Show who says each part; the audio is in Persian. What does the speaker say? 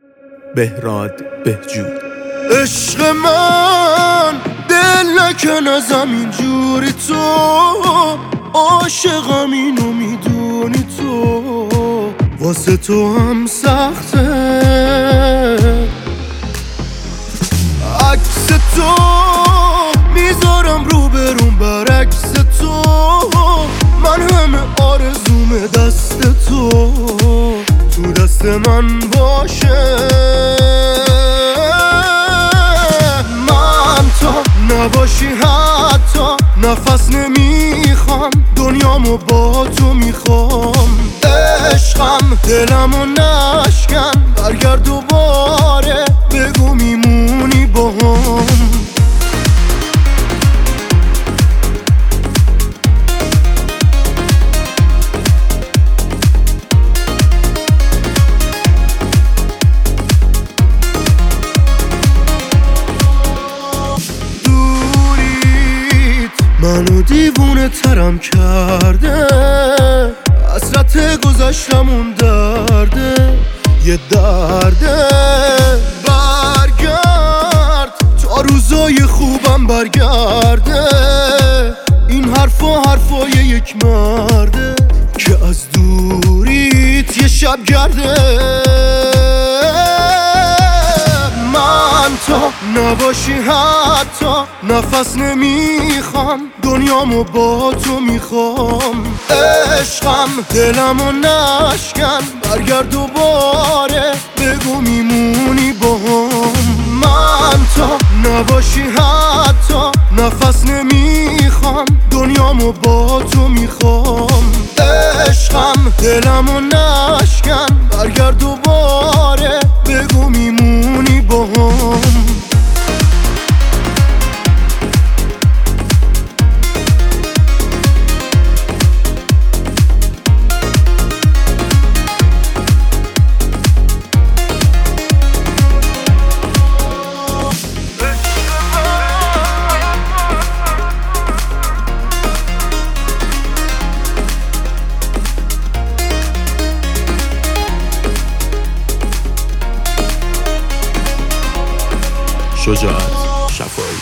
Speaker 1: بهراد بهجود.
Speaker 2: عشق من دل نکنه زمین جوری، تو عاشقم اینو میدونی، تو واسه تو هم سخته. عکس تو میذارم رو برون برعکس تو، من همه آرزوم دست تو دست من باشه. من تا نباشی حتی نفس نمیخوام، دنیامو با تو میخوام. عشقم دلمو نشکن، برگرد دوباره بگو میمونی با هم. منو دیوونه ترم کرده، حسرت گذشتمون درده، یه درده. برگرد تا روزای خوبم برگرده، این حرفای یک مرده که از دوریت یه شب گرده. من تا نباشی حتی نفس نمیخوام، دنیامو با تو میخوام. عشقم دلمو نشکن، برگرد دوباره بگو میمونی با هم. من تا نباشی حتی نفس nemicham, دنیامو با تو میخوام. عشقم دلمو نشکن، برگرد دوباره بگو میمونی با هم.
Speaker 1: شجاعت شفایی.